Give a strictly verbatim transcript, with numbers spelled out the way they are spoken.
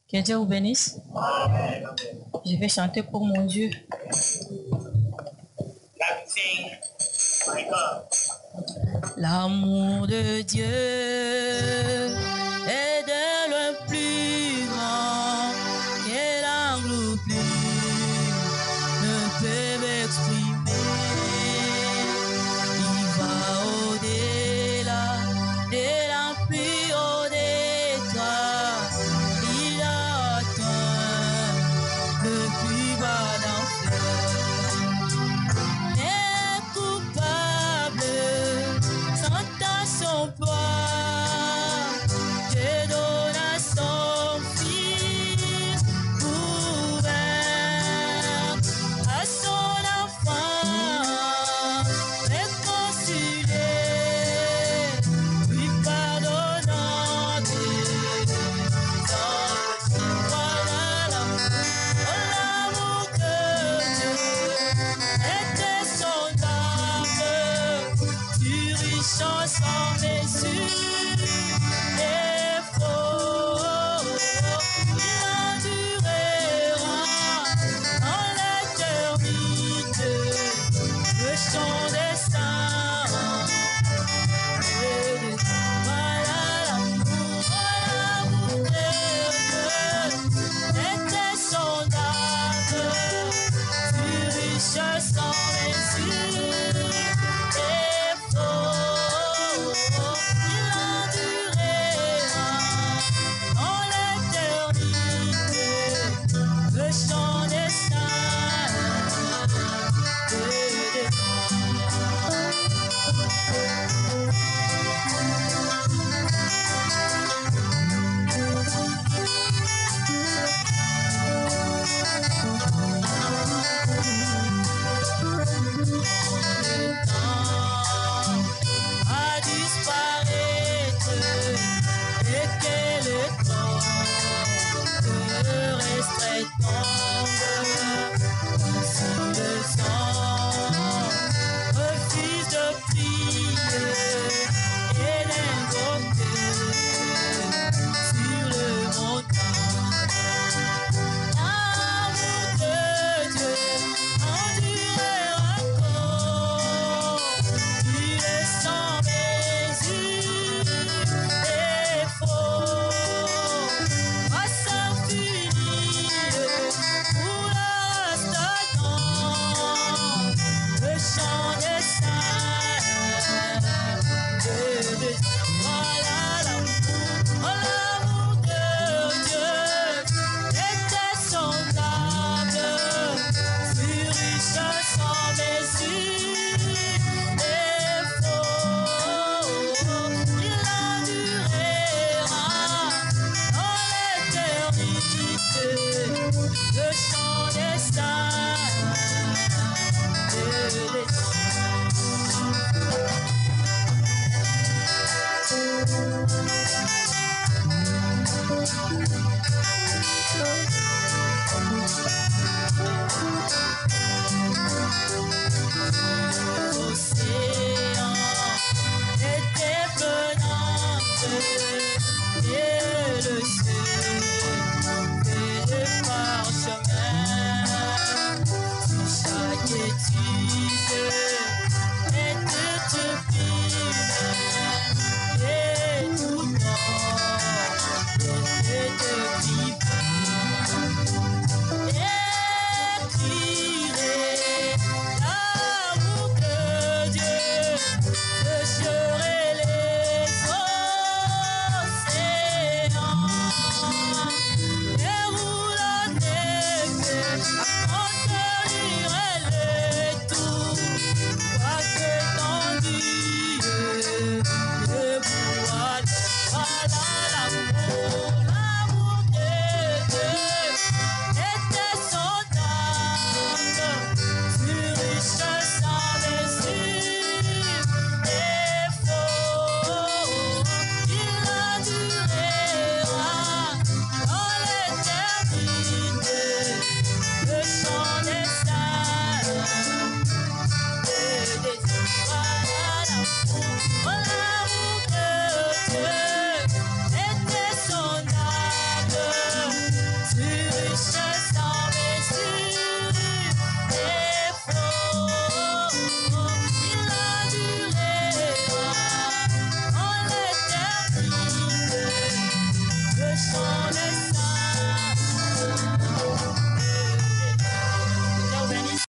Que Dieu vous bénisse. Je vais chanter pour mon Dieu. L'amour de Dieu est de loin plus grand que l'angle plus ne peut m'exprimer. Il va au-delà de la plus haute étoile. Il atteint le plus bas d'enfer. Est coupable, sans son poids, Dieu donna son Fils ouvert à son enfant, réconcilié, lui pardonnant des sans voilà l'amour que Dieu était sondable, du riche en sans mesure et faux. Il endurera en l'éternité le chant des saints. Voilà l'amour, l'amour de Dieu était sondable, du riche sans mesure et faux. Il endurera en l'éternité le chant des saints. À disparaître et que le temps de resterait tombe. Si le sang refuse de prier et d'invoquer sur le montant, l'amour de Dieu endurera encore. Il est sans mesure et faux, va s'infinir pour le reste temps. Le chant des saints de Dieu. Voilà l'amour, l'amour de Dieu était sondable, sur riche sans mesure et faux. Il endurera dans l'éternité le chant des saints de l'Éternel.